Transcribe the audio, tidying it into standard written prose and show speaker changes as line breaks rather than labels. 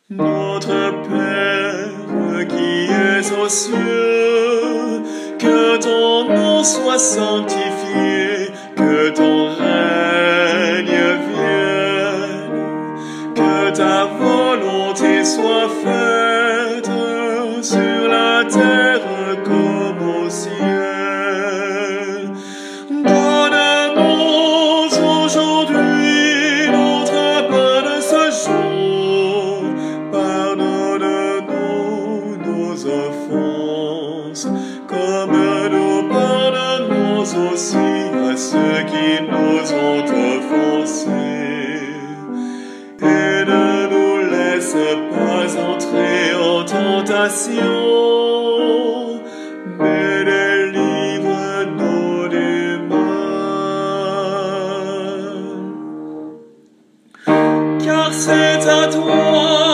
Notre Père qui es aux cieux, que ton nom soit sanctifié, que ton règne vienne, que ta volonté soit faite sur la terre comme au ciel. Donne-nous aujourd'hui notre pain de ce jour. Pardonne-nous nos offenses, comme nous pardonnons aussi à ceux qui nous ont offensés. Et ne nous laisse pas entrer en tentation, mais délivre-nous du mal. Car c'est à toi